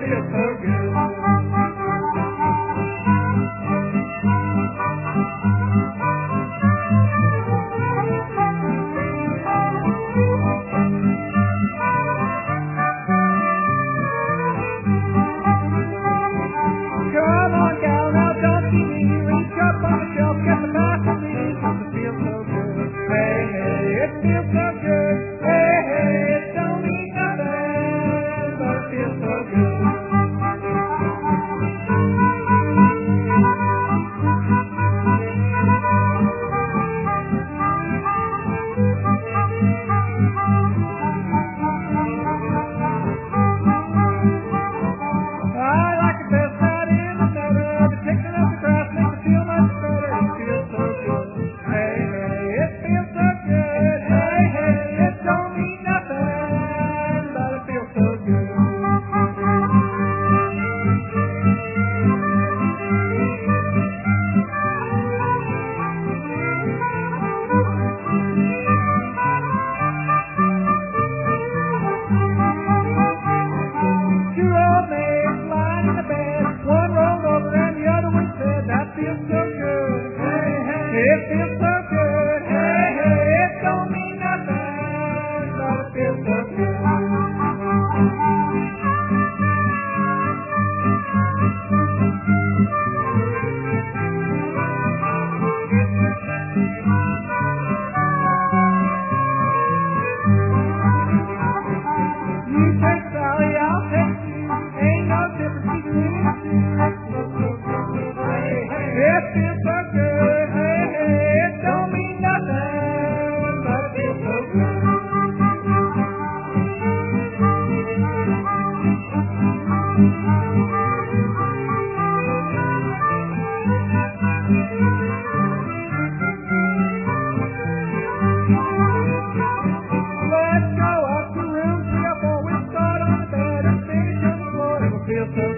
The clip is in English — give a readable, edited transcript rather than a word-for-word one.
feels so good. Come on, gal, now don't you me. Reach up on the shelf, get the back of me, 'cause it feels so good. Hey, hey, it feels so good. Hey, hey, it don't mean nothing, but it feels so good. I like it best out in the meadow. The picking up the grass makes it feel much better. It feels so good. Hey, hey, it feels so good. Hey, hey, it don't mean nothing, but it feels so good. Two old maids lying in the bed, one rolled over and the other one said, that feels so good. Hey, hey, it feels so good. Hey, hey, it don't mean nothing, but it feels so good. You take Sally, I'll take you. Ain't no difference between us two. Hey, hey, it feels so good. Hey, hey, it don't mean nothing, but it feels so good. Let's go up to room 304. We'll start on the bed and finish on the floor. It will feel so